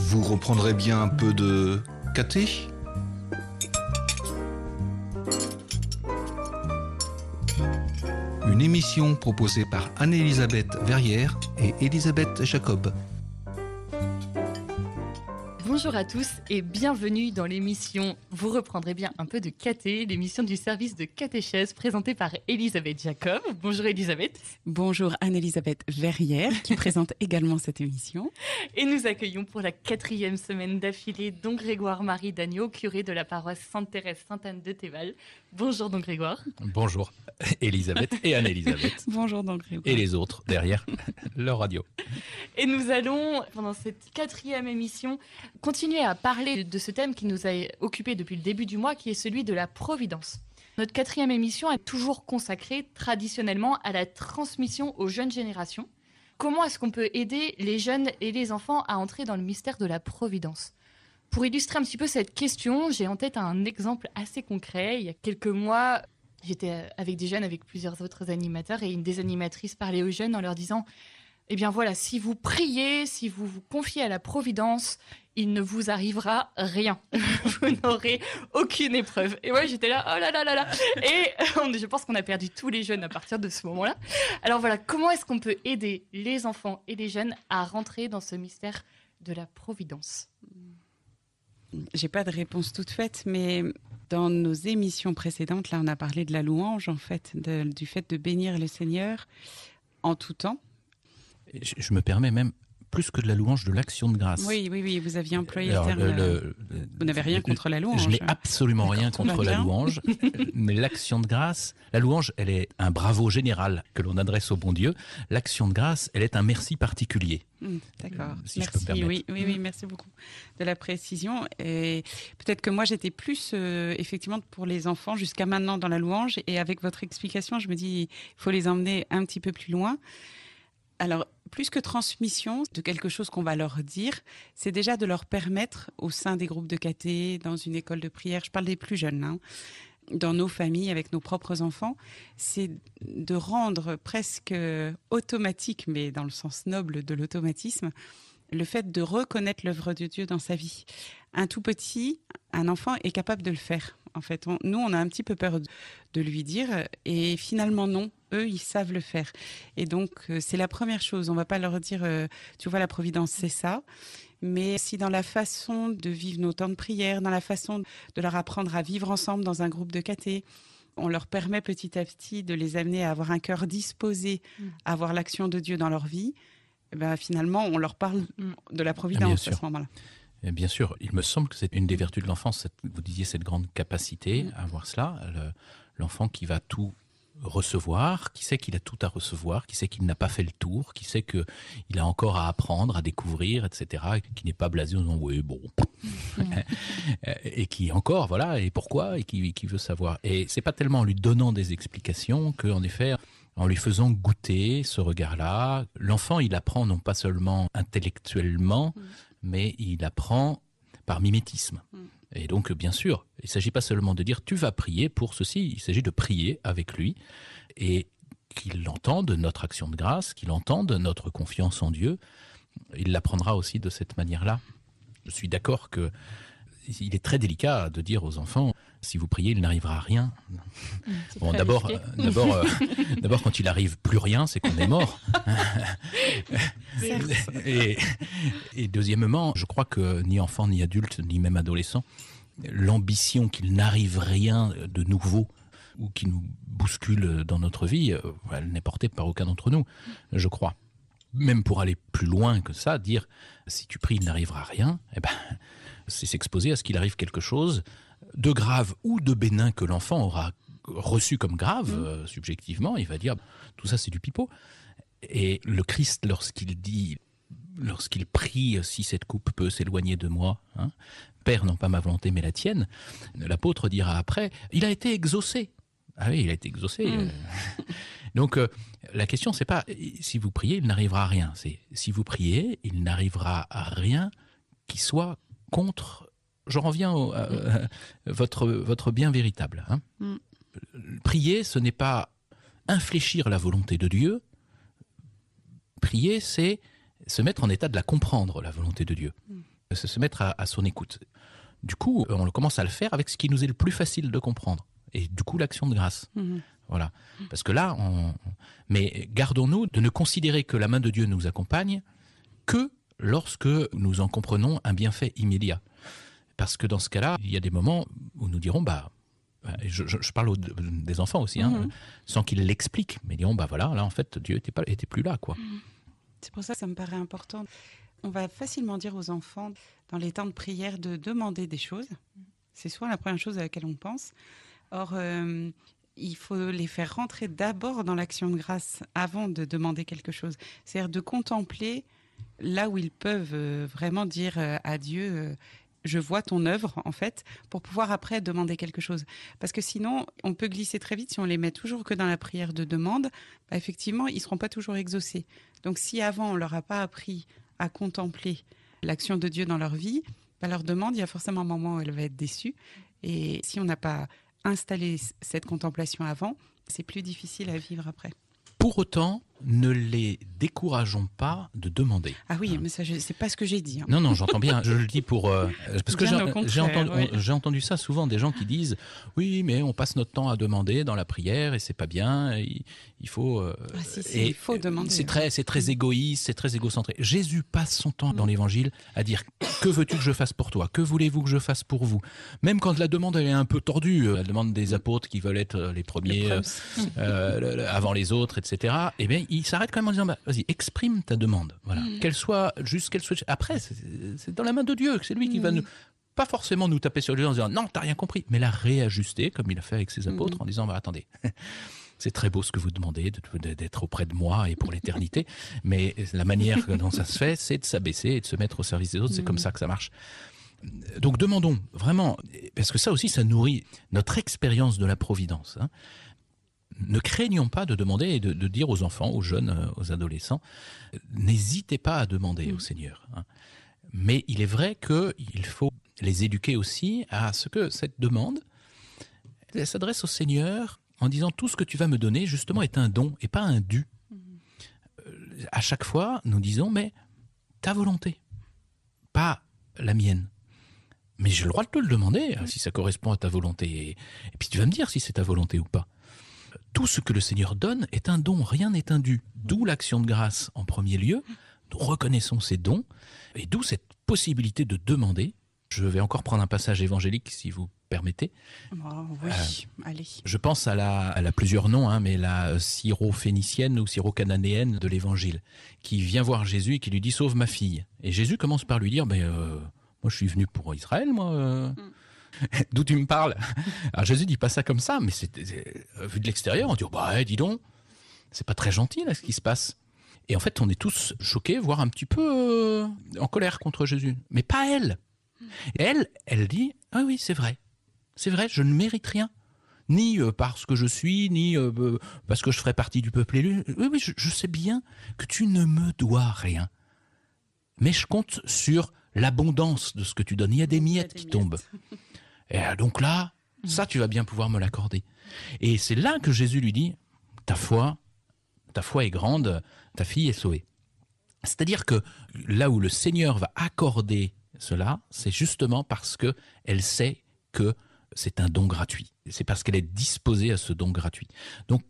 Vous reprendrez bien un peu de caté ? Une émission proposée par Anne-Elisabeth Verrière et Elisabeth Jacob. Bonjour à tous et bienvenue dans l'émission Vous reprendrez bien un peu de caté, l'émission du service de catéchèse présentée par Elisabeth Jacob. Bonjour Elisabeth. Bonjour Anne-Elisabeth Verrière qui présente également cette émission. Et nous accueillons pour la 4e semaine d'affilée Don Grégoire-Marie Dagneau, curé de la paroisse Sainte-Thérèse Sainte-Anne de Théval. Bonjour Don Grégoire. Bonjour Elisabeth et Anne-Elisabeth. Bonjour Don Grégoire. Et les autres derrière leur radio. Et nous allons, pendant cette 4e émission, continuer à parler de ce thème qui nous a occupés depuis le début du mois, qui est celui de la providence. Notre 4e émission est toujours consacrée traditionnellement à la transmission aux jeunes générations. Comment est-ce qu'on peut aider les jeunes et les enfants à entrer dans le mystère de la providence ? Pour illustrer un petit peu cette question, j'ai en tête un exemple assez concret. Il y a quelques mois, j'étais avec des jeunes, avec plusieurs autres animateurs, et une des animatrices parlait aux jeunes en leur disant « Eh bien voilà, si vous priez, si vous vous confiez à la providence, il ne vous arrivera rien. Vous n'aurez aucune épreuve. » Et moi, j'étais là, oh là là là là. Et je pense qu'on a perdu tous les jeunes à partir de ce moment-là. Alors voilà, comment est-ce qu'on peut aider les enfants et les jeunes à rentrer dans ce mystère de la providence ? J'ai pas de réponse toute faite, mais dans nos émissions précédentes, là, on a parlé de la louange, en fait, du fait de bénir le Seigneur en tout temps. Je me permets même, plus que de la louange, de l'action de grâce. Oui, vous aviez employé le terme. Vous n'avez rien contre la louange. Je n'ai absolument rien contre la louange, mais l'action de grâce, la louange, elle est un bravo général que l'on adresse au bon Dieu. L'action de grâce, elle est un merci particulier. D'accord. Si merci. Je peux me permettre. Oui, merci beaucoup de la précision. Et peut-être que moi, j'étais plus effectivement pour les enfants jusqu'à maintenant dans la louange. Et avec votre explication, je me dis, il faut les emmener un petit peu plus loin. Alors, plus que transmission de quelque chose qu'on va leur dire, c'est déjà de leur permettre, au sein des groupes de caté, dans une école de prière, je parle des plus jeunes, dans nos familles, avec nos propres enfants, c'est de rendre presque automatique, mais dans le sens noble de l'automatisme, le fait de reconnaître l'œuvre de Dieu dans sa vie. Un tout petit, un enfant est capable de le faire. En fait, nous, on a un petit peu peur de lui dire, et finalement non, eux, ils savent le faire. Et donc, c'est la première chose. On va pas leur dire, tu vois, la providence, c'est ça. Mais si dans la façon de vivre nos temps de prière, dans la façon de leur apprendre à vivre ensemble dans un groupe de caté, on leur permet petit à petit de les amener à avoir un cœur disposé à voir l'action de Dieu dans leur vie, et ben, finalement, on leur parle de la providence à ce moment-là. Et bien sûr, il me semble que c'est une des vertus de l'enfance, vous disiez cette grande capacité à voir cela, l'enfant qui va tout recevoir, qui sait qu'il a tout à recevoir, qui sait qu'il n'a pas fait le tour, qui sait qu'il a encore à apprendre, à découvrir, etc., qui n'est pas blasé en disant « oui, bon », et qui encore, voilà, et pourquoi, et qui veut savoir. Et c'est pas tellement en lui donnant des explications qu'en effet, en lui faisant goûter ce regard-là, l'enfant, il apprend non pas seulement intellectuellement, mais il apprend par mimétisme. Et donc, bien sûr, il ne s'agit pas seulement de dire « tu vas prier pour ceci », il s'agit de prier avec lui et qu'il entende notre action de grâce, qu'il entende notre confiance en Dieu. Il l'apprendra aussi de cette manière-là. Je suis d'accord que il est très délicat de dire aux enfants « si vous priez, il n'arrivera rien ». Bon, d'abord, quand il arrive plus rien, c'est qu'on est mort. Et deuxièmement, je crois que ni enfant, ni adulte, ni même adolescent, l'ambition qu'il n'arrive rien de nouveau ou qui nous bouscule dans notre vie, elle n'est portée par aucun d'entre nous, je crois. Même pour aller plus loin que ça, dire si tu pries, il n'arrivera rien, eh ben, c'est s'exposer à ce qu'il arrive quelque chose de grave ou de bénin que l'enfant aura reçu comme grave, subjectivement, il va dire tout ça c'est du pipeau. Et le Christ, lorsqu'il prie, si cette coupe peut s'éloigner de moi, Père, non pas ma volonté mais la tienne, l'apôtre dira après, il a été exaucé. Ah oui, il a été exaucé. Donc, la question, c'est pas si vous priez, il n'arrivera à rien. C'est si vous priez, il n'arrivera à rien qui soit contre. J'en reviens à votre bien véritable. Prier, ce n'est pas infléchir la volonté de Dieu. Prier, c'est se mettre en état de la comprendre, la volonté de Dieu. se mettre à son écoute. Du coup, on commence à le faire avec ce qui nous est le plus facile de comprendre. Et du coup, l'action de grâce. Voilà. Parce que là, mais gardons-nous de ne considérer que la main de Dieu nous accompagne que lorsque nous en comprenons un bienfait immédiat. Parce que dans ce cas-là, il y a des moments où nous dirons, je parle des enfants aussi, sans qu'ils l'expliquent, mais diront, voilà, là en fait, Dieu était plus là, quoi. C'est pour ça que ça me paraît important. On va facilement dire aux enfants, dans les temps de prière, de demander des choses. C'est souvent la première chose à laquelle on pense. Or, il faut les faire rentrer d'abord dans l'action de grâce avant de demander quelque chose. C'est-à-dire de contempler là où ils peuvent vraiment dire à Dieu je vois ton œuvre, en fait, pour pouvoir après demander quelque chose. Parce que sinon, on peut glisser très vite. Si on les met toujours que dans la prière de demande, effectivement, ils ne seront pas toujours exaucés. Donc, si avant, on ne leur a pas appris à contempler l'action de Dieu dans leur vie, leur demande, il y a forcément un moment où elle va être déçue. Et si on n'a pas installé cette contemplation avant, c'est plus difficile à vivre après. Pour autant, ne les décourageons pas de demander. Ah oui, mais ça, c'est pas ce que j'ai dit. Non, j'entends bien. Je le dis pour parce que j'ai entendu ça souvent, des gens qui disent oui, mais on passe notre temps à demander dans la prière et c'est pas bien. Il faut. Il faut demander. C'est très égoïste, c'est très égocentré. Jésus passe son temps dans l'Évangile à dire que veux-tu que je fasse pour toi ? Que voulez-vous que je fasse pour vous ? Même quand la demande elle est un peu tordue, la demande des apôtres qui veulent être les premiers avant les autres, etc. Eh bien, il s'arrête quand même en disant vas-y, exprime ta demande. Voilà. Qu'elle soit juste, qu'elle soit. Après, c'est dans la main de Dieu, c'est lui qui va nous. Pas forcément nous taper sur les gens en disant non, t'as rien compris, mais la réajuster comme il a fait avec ses apôtres en disant attendez, c'est très beau ce que vous demandez d'être auprès de moi et pour l'éternité, mais la manière dont ça se fait, c'est de s'abaisser et de se mettre au service des autres. C'est comme ça que ça marche. Donc demandons vraiment, parce que ça aussi, ça nourrit notre expérience de la providence. Ne craignons pas de demander et de dire aux enfants, aux jeunes, aux adolescents, n'hésitez pas à demander au Seigneur. Mais il est vrai qu'il faut les éduquer aussi à ce que cette demande elle s'adresse au Seigneur en disant tout ce que tu vas me donner justement est un don et pas un dû. À chaque fois, nous disons mais ta volonté, pas la mienne. Mais j'ai le droit de te le demander si ça correspond à ta volonté. Et puis tu vas me dire si c'est ta volonté ou pas. Tout ce que le Seigneur donne est un don, rien n'est un dû. D'où l'action de grâce en premier lieu. Nous reconnaissons ces dons et d'où cette possibilité de demander. Je vais encore prendre un passage évangélique si vous permettez. Oui, allez. Je pense elle a plusieurs noms, mais la syro-phénicienne ou syro-cananéenne de l'évangile, qui vient voir Jésus et qui lui dit « Sauve ma fille ». Et Jésus commence par lui dire « moi je suis venu pour Israël, moi ». D'où tu me parles? Alors Jésus dit pas ça comme ça, mais vu de l'extérieur, on dit dis donc, c'est pas très gentil là ce qui se passe. Et en fait, on est tous choqués, voire un petit peu en colère contre Jésus, mais pas elle. Et elle dit oui, c'est vrai, je ne mérite rien, ni parce que je suis, ni parce que je ferai partie du peuple élu. Oui, je sais bien que tu ne me dois rien, mais je compte sur l'abondance de ce que tu donnes. Il y a des miettes qui tombent. Et donc là, ça, tu vas bien pouvoir me l'accorder. Et c'est là que Jésus lui dit, ta foi est grande, ta fille est sauvée. C'est-à-dire que là où le Seigneur va accorder cela, c'est justement parce qu'elle sait que c'est un don gratuit. C'est parce qu'elle est disposée à ce don gratuit. Donc,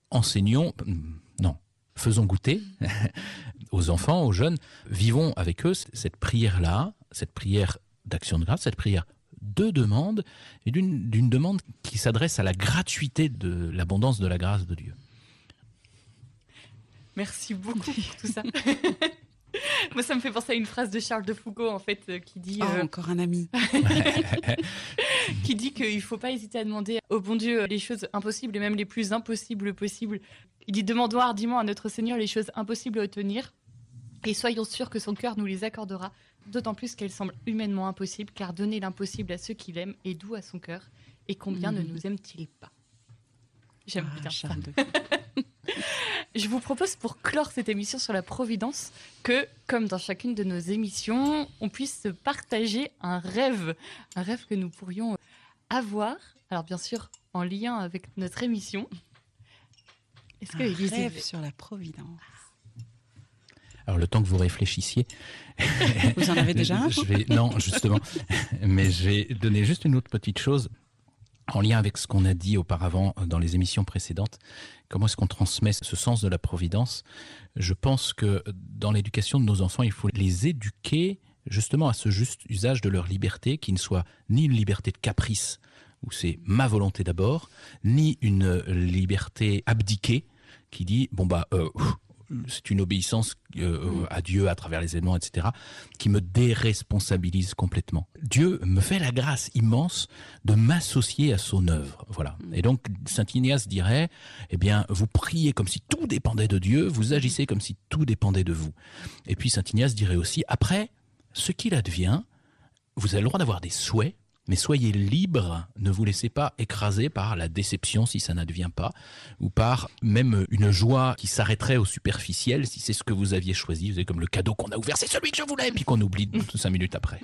faisons goûter aux enfants, aux jeunes, vivons avec eux cette prière-là, cette prière d'action de grâce, cette prière de demande, et d'une demande qui s'adresse à la gratuité de l'abondance de la grâce de Dieu. Merci beaucoup pour tout ça. Moi, ça me fait penser à une phrase de Charles de Foucault, en fait, qui dit... encore un ami. Qui dit qu'il ne faut pas hésiter à demander au bon Dieu les choses impossibles et même les plus impossibles possibles. Il dit « Demandons hardiment à notre Seigneur les choses impossibles à obtenir et soyons sûrs que son cœur nous les accordera, d'autant plus qu'elles semblent humainement impossibles, car donner l'impossible à ceux qu'il aime est doux à son cœur, et combien ne nous aime-t-il pas ?» J'aime bien ça. Je vous propose, pour clore cette émission sur la Providence, que, comme dans chacune de nos émissions, on puisse se partager un rêve que nous pourrions avoir, alors bien sûr en lien avec notre émission. Est-ce que un rêve sur la Providence? Alors, le temps que vous réfléchissiez... Vous en avez déjà un? Non, justement. Mais je vais donner juste une autre petite chose en lien avec ce qu'on a dit auparavant dans les émissions précédentes. Comment est-ce qu'on transmet ce sens de la providence? Je pense que dans l'éducation de nos enfants, il faut les éduquer justement à ce juste usage de leur liberté, qui ne soit ni une liberté de caprice, où c'est ma volonté d'abord, ni une liberté abdiquée, qui dit, c'est une obéissance à Dieu à travers les éléments, etc., qui me déresponsabilise complètement. Dieu me fait la grâce immense de m'associer à son œuvre. Voilà. Et donc, saint Ignace dirait, eh bien, vous priez comme si tout dépendait de Dieu, vous agissez comme si tout dépendait de vous. Et puis, saint Ignace dirait aussi, après, ce qu'il advient, vous avez le droit d'avoir des souhaits, mais soyez libres, ne vous laissez pas écraser par la déception si ça n'advient pas, ou par même une joie qui s'arrêterait au superficiel si c'est ce que vous aviez choisi. Vous savez, comme le cadeau qu'on a ouvert, c'est celui que je voulais, puis qu'on oublie 5 minutes après.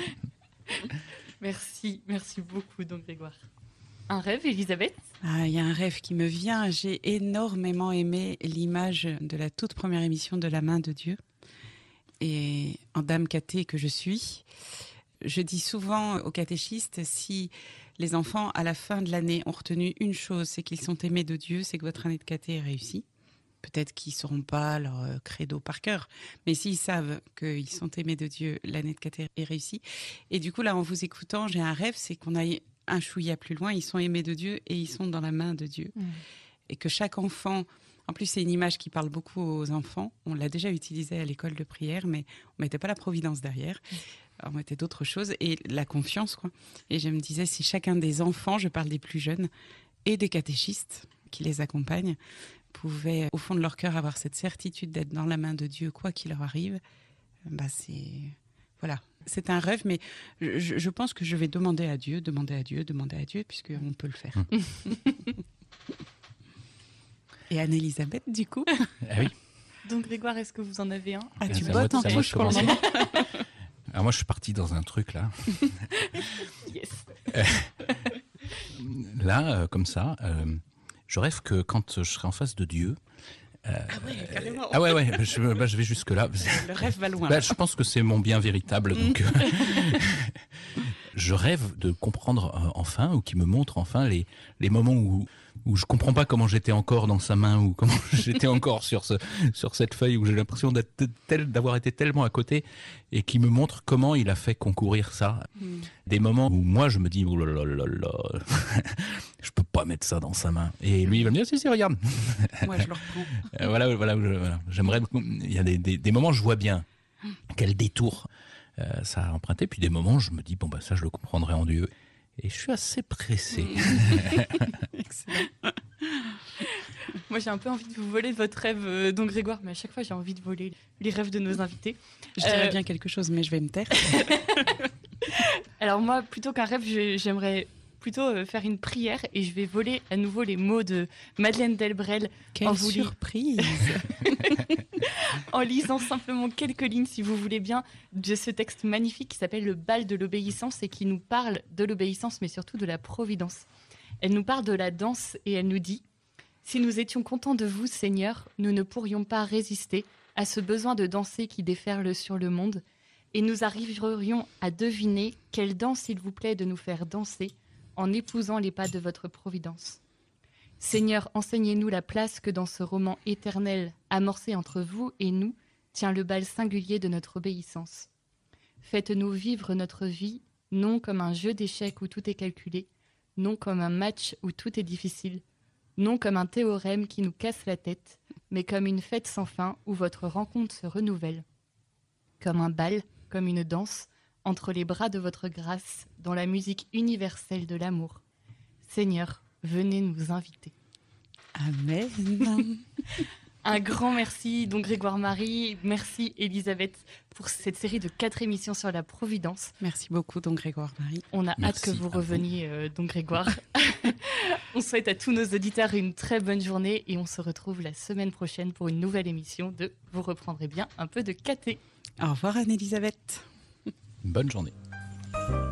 Merci beaucoup, don Grégoire. Un rêve, Elisabeth? Il y a un rêve qui me vient. J'ai énormément aimé l'image de la toute première émission de La main de Dieu. Et en dame cathée que je suis, je dis souvent aux catéchistes, si les enfants, à la fin de l'année, ont retenu une chose, c'est qu'ils sont aimés de Dieu, c'est que votre année de caté est réussie. Peut-être qu'ils ne sauront pas leur credo par cœur, mais s'ils savent qu'ils sont aimés de Dieu, l'année de caté est réussie. Et du coup, là, en vous écoutant, j'ai un rêve, c'est qu'on aille un chouïa plus loin. Ils sont aimés de Dieu et ils sont dans la main de Dieu. Et que chaque enfant... En plus, c'est une image qui parle beaucoup aux enfants. On l'a déjà utilisée à l'école de prière, mais on ne mettait pas la providence derrière. On mettait d'autres choses et la confiance, quoi. Et je me disais, si chacun des enfants, je parle des plus jeunes, et des catéchistes qui les accompagnent, pouvaient, au fond de leur cœur, avoir cette certitude d'être dans la main de Dieu, quoi qu'il leur arrive, voilà. C'est un rêve, mais je pense que je vais demander à Dieu, puisqu'on peut le faire. Et Anne-Elisabeth, du coup? Ah oui. Donc Grégoire, est-ce que vous en avez un? Tu bottes en touche pour le moment. Alors moi, je suis parti dans un truc, là. Yes. Là, comme ça, je rêve que quand je serai en face de Dieu... carrément. Ah ouais, je vais jusque-là. Le rêve va loin. Je pense que c'est mon bien véritable, donc... Je rêve de comprendre enfin, ou qu'il me montre enfin les moments où je comprends pas comment j'étais encore dans sa main, ou comment j'étais encore sur cette feuille, où j'ai l'impression d'avoir été tellement à côté, et qui me montre comment il a fait concourir ça. Des moments où moi je me dis, oh là là là là, je peux pas mettre ça dans sa main. Et lui il va me dire, si, regarde. Moi je le reprends. Voilà. J'aimerais, il y a des moments où je vois bien quel détour ça a emprunté, puis des moments où je me dis, ça je le comprendrai en Dieu. Et je suis assez pressé. Excellent. Moi, j'ai un peu envie de vous voler votre rêve, don Grégoire, mais à chaque fois, j'ai envie de voler les rêves de nos invités. Je dirais bien quelque chose, mais je vais me taire. Alors moi, plutôt qu'un rêve, j'aimerais plutôt faire une prière, et je vais voler à nouveau les mots de Madeleine Delbrel. Quelle surprise. En lisant simplement quelques lignes, si vous voulez bien, de ce texte magnifique qui s'appelle Le bal de l'obéissance, et qui nous parle de l'obéissance, mais surtout de la providence. Elle nous parle de la danse, et elle nous dit: si nous étions contents de vous, Seigneur, nous ne pourrions pas résister à ce besoin de danser qui déferle sur le monde, et nous arriverions à deviner quelle danse il vous plaît de nous faire danser en épousant les pas de votre providence. Seigneur, enseignez-nous la place que dans ce roman éternel amorcé entre vous et nous tient le bal singulier de notre obéissance. Faites-nous vivre notre vie, non comme un jeu d'échecs où tout est calculé, non comme un match où tout est difficile, non comme un théorème qui nous casse la tête, mais comme une fête sans fin où votre rencontre se renouvelle. Comme un bal, comme une danse, entre les bras de votre grâce, dans la musique universelle de l'amour. Seigneur, venez nous inviter. Amen. Un grand merci, donc Grégoire Marie. Merci Elisabeth pour cette série de 4 émissions sur la Providence. Merci beaucoup, donc Grégoire Marie. On a hâte que vous reveniez, donc Grégoire. On souhaite à tous nos auditeurs une très bonne journée, et on se retrouve la semaine prochaine pour une nouvelle émission de Vous reprendrez bien un peu de caté. Au revoir Anne-Elisabeth. Bonne journée.